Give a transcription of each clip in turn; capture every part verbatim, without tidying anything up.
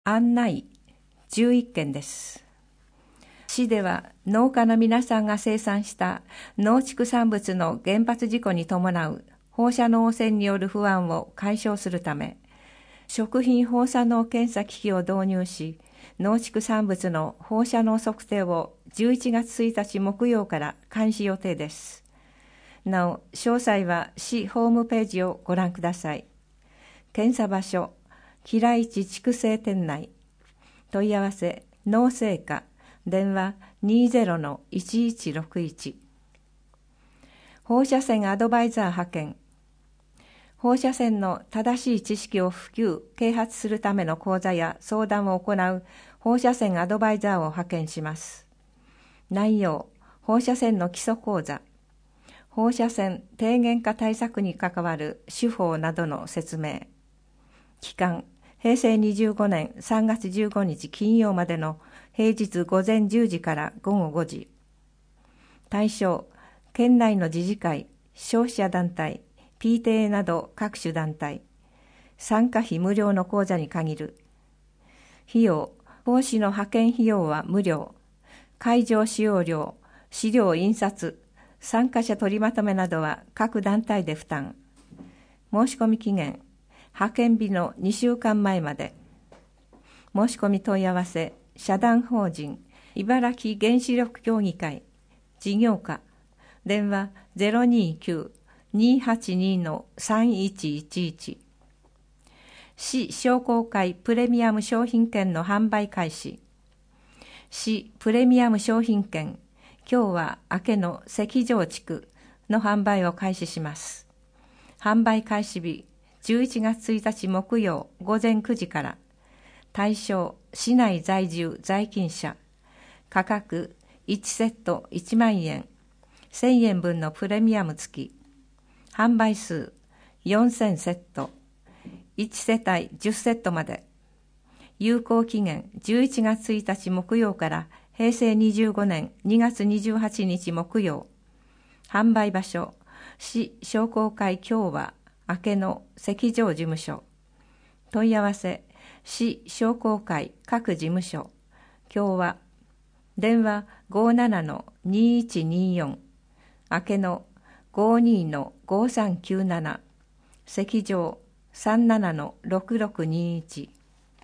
案内じゅういっけんです。市では農家の皆さんが生産した農畜産物の原発事故に伴う放射能汚染による不安を解消するため、食品放射能検査機器を導入し、農畜産物の放射能測定をじゅういちがつついたち木曜から開始予定です。なお、詳細は市ホームページをご覧ください。検査場所、平市畜生店内。問い合わせ、農政課、電話 にじゅうのいちいちろくいち。放射線アドバイザー派遣。放射線の正しい知識を普及、啓発するための講座や相談を行う放射線アドバイザーを派遣します。内容、放射線の基礎講座、放射線低減化対策に関わる手法などの説明。期間、へいせいにじゅうごねんさんがつじゅうごにち金曜までの平日午前じゅうじから午後ごじ。対象、県内の自治会、消費者団体、ピーティーエー など各種団体。参加費無料の講座に限る。費用、講師の派遣費用は無料。会場使用料、資料印刷、参加者取りまとめなどは各団体で負担。申し込み期限、派遣日のにしゅうかんまえまで。申し込み問い合わせ、社団法人茨城原子力協議会事業課、電話 ゼロにきゅう にーはちにーのさんいちいちいち。市商工会プレミアム商品券の販売開始。市プレミアム商品券、今日は明けの関城地区の販売を開始します。販売開始日、じゅういちがつついたち木曜午前くじから。対象、市内在住在勤者。価格、いちセットいちまんえん。せんえんぶんのプレミアム付き。販売数、よんせんセット。いちせたいじゅっセットまで。有効期限、じゅういちがつついたち木曜からへいせいにじゅうごねんにがつにじゅうはちにち木曜。販売場所、市商工会共和明けの関城事務所。問い合わせ、市商工会各事務所。共和。電話 ごーななのにーいちにーよん。明けの ごーにーのごーさんきゅうなな。関城 さんななのろくろくにーいち。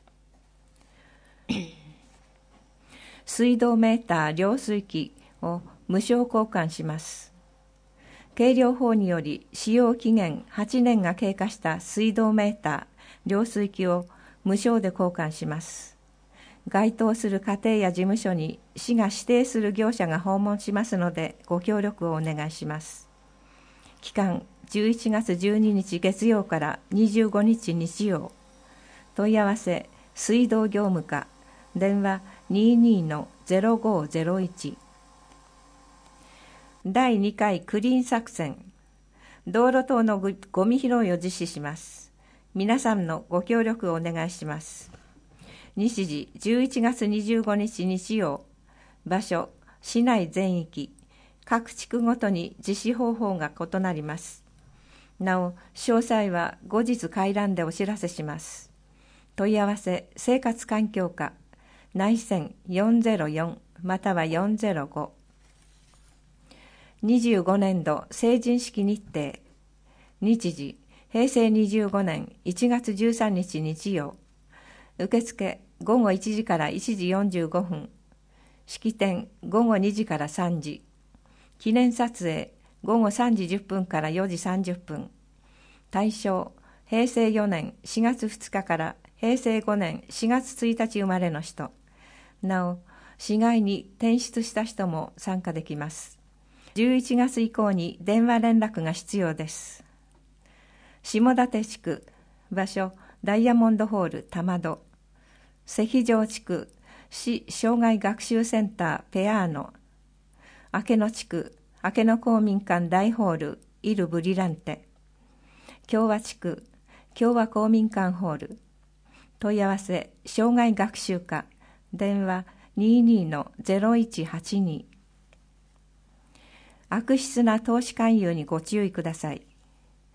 水道メーター量水器を無償交換します。計量法により使用期限はちねんが経過した水道メーター量水器を無償で交換します。該当する家庭や事務所に市が指定する業者が訪問しますのでご協力をお願いします。期間じゅういちがつじゅうににち月曜からにじゅうごにち日曜。問い合わせ、水道業務課、電話 にじゅうにのゼロごーゼロいち。だいにかいクリーン作戦、道路等のゴミ拾いを実施します。皆さんのご協力をお願いします。日時じゅういちがつにじゅうごにち日曜。場所、市内全域。各地区ごとに実施方法が異なります。なお、詳細は後日回覧でお知らせします。問い合わせ、生活環境課、内線よんゼロよんまたはよんゼロご。にじゅうごねんど成人式日程。日時、へいせいにじゅうごねんいちがつじゅうさんにち日曜。受付、ごごいちじからいちじよんじゅうごふん。式典、ごごにじからさんじ。記念撮影、ごごさんじじゅっぷんからよじさんじゅっぷん。対象、へいせいよねんしがつふつかからへいせいごねんしがつついたち生まれの人。なお、市外に転出した人も参加できます。じゅういちがつ以降に電話連絡が必要です。下館地区、場所、ダイヤモンドホール玉戸。関城地区、市障害学習センターペアーノ。明野地区、明野公民館大ホールイルブリランテ。共和地区、共和公民館ホール。問い合わせ、障害学習課、電話 にじゅうにのゼロいちはちに。悪質な投資勧誘にご注意ください。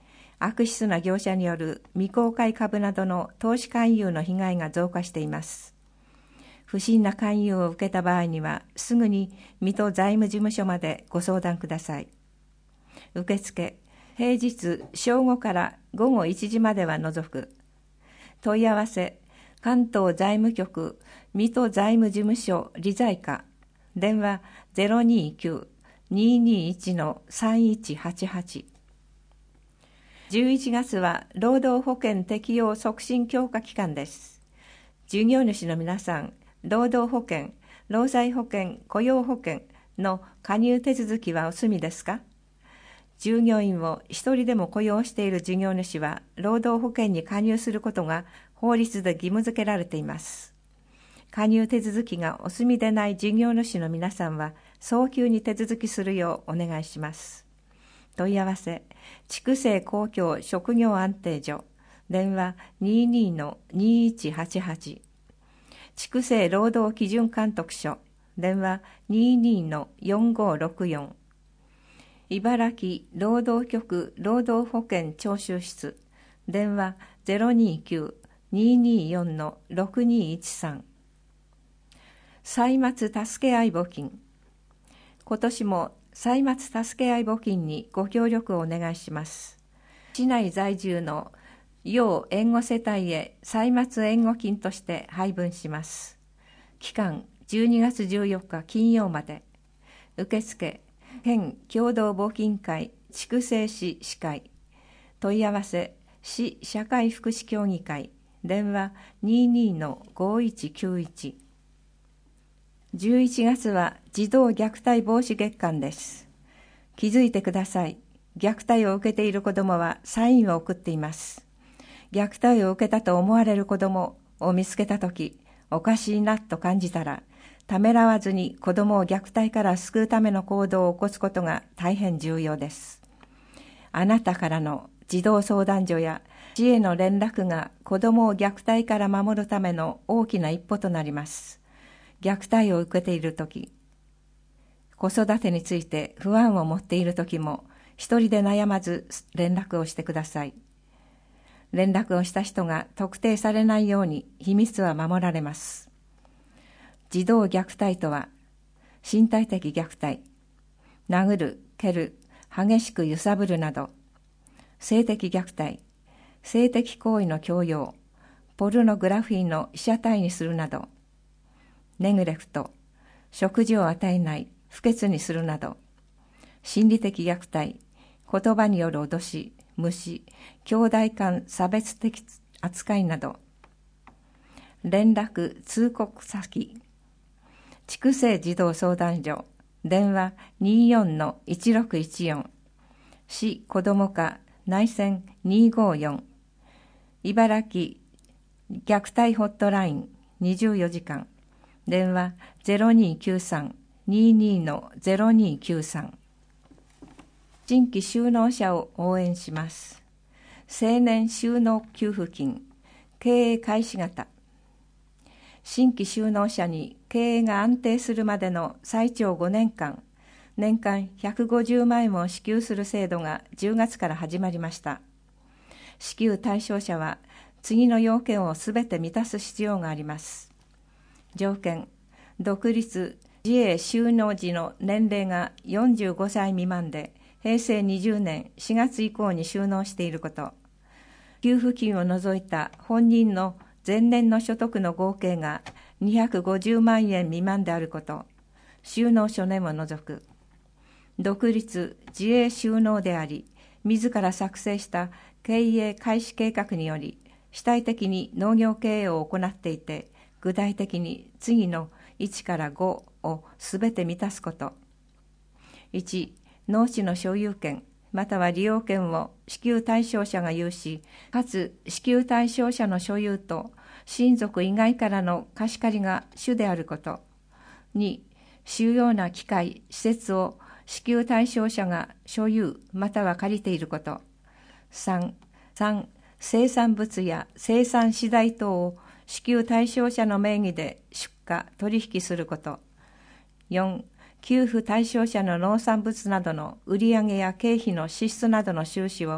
悪質な業者による未公開株などの投資勧誘の被害が増加しています。不審な勧誘を受けた場合には、すぐに水戸財務事務所までご相談ください。受付、平日正午から午後いちじまでは除く。問い合わせ、関東財務局水戸財務事務所理財課、電話 ゼロにきゅう にーにーいち さんいちはちはち。じゅういちがつは労働保険適用促進強化期間です。従業主の皆さん、労働保険、労災保険、雇用保険の加入手続きはお済みですか？従業員を一人でも雇用している事業主は、労働保険に加入することが法律で義務付けられています。加入手続きがお済みでない事業主の皆さんは、早急に手続きするようお願いします。問い合わせ、筑西公共職業安定所、電話 にーにーのにーいちはちはち。筑西労働基準監督署、電話 にーにーのよんごーろくよん。茨城労働局労働保険徴収室、電話 ゼロにーきゅう にーにーよんのろくにーいちさん。歳末助け合い募金。今年も歳末助け合い募金にご協力をお願いします。市内在住の要援護世帯へ歳末援護金として配分します。期間じゅうにがつじゅうよっか金曜まで。受付、県共同募金会筑西市市会。問い合わせ、市社会福祉協議会。電話 にーにーのごーいちきゅういち。じゅういちがつは児童虐待防止月間です。気づいてください。虐待を受けている子どもはサインを送っています。虐待を受けたと思われる子どもを見つけたとき、おかしいなと感じたら、ためらわずに子どもを虐待から救うための行動を起こすことが大変重要です。あなたからの児童相談所や市への連絡が子どもを虐待から守るための大きな一歩となります。虐待を受けているとき、子育てについて不安を持っているときも、一人で悩まず連絡をしてください。連絡をした人が特定されないように秘密は守られます。児童虐待とは、身体的虐待、殴る、蹴る、激しく揺さぶるなど、性的虐待、性的行為の強要、ポルノグラフィーの被写体にするなど、ネグレクト、食事を与えない、不潔にするなど、心理的虐待、言葉による脅し、無視、兄弟間差別的扱いなど、連絡通告先、筑西児童相談所、電話 にーよんのいちろくいちよん、市子ども課内線にーごーよん、茨城虐待ホットラインにじゅうよじかん、電話 ゼロにーきゅうさん にーにーのゼロにーきゅうさん。新規就農者を応援します。青年就農給付金、経営開始型。新規就農者に経営が安定するまでの最長ごねんかん、年間ひゃくごじゅうまんえんを支給する制度がじゅうがつから始まりました。支給対象者は次の要件をすべて満たす必要があります。条件、独立、自営就農時の年齢がよんじゅうごさい未満で、へいせいにじゅうねんしがつ以降に就農していること、給付金を除いた本人の前年の所得の合計がにひゃくごじゅうまんえん未満であること、就農書年を除く、独立、自営就農であり、自ら作成した経営開始計画により、主体的に農業経営を行っていて、具体的に次のいちからごをすべて満たすこと。いち、農地の所有権または利用権を支給対象者が有し、かつ支給対象者の所有と親族以外からの貸し借りが主であること。に、主要な機械、施設を支給対象者が所有または借りていること。さん、さん生産物や生産資材等を支給対象者の名義で出荷、取引すること。よん、給付対象者の農産物などの売上や経費の支出などの収支を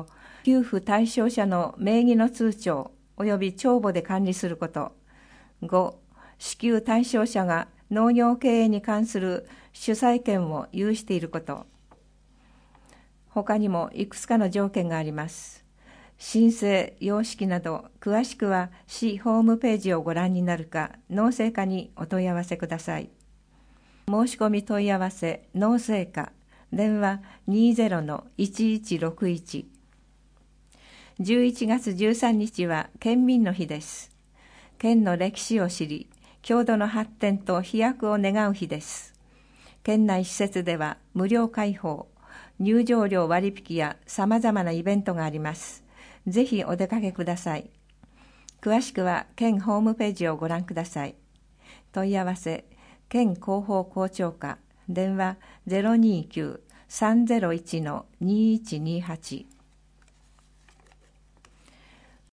給付対象者の名義の通帳及び帳簿で管理すること。ご、支給対象者が農業経営に関する主催権を有していること。他にもいくつかの条件があります。申請様式など詳しくは市ホームページをご覧になるか農政課にお問い合わせください。申し込み問い合わせ農政課電話 にじゅうのいちいちろくいち。じゅういちがつじゅうさんにちは県民の日です。県の歴史を知り、郷土の発展と飛躍を願う日です。県内施設では無料開放、入場料割引やさまざまなイベントがあります。ぜひお出かけください。詳しくは県ホームページをご覧ください。問い合わせ、県広報校長課、電話 ゼロにきゅうさんゼロいちのにいちにはち。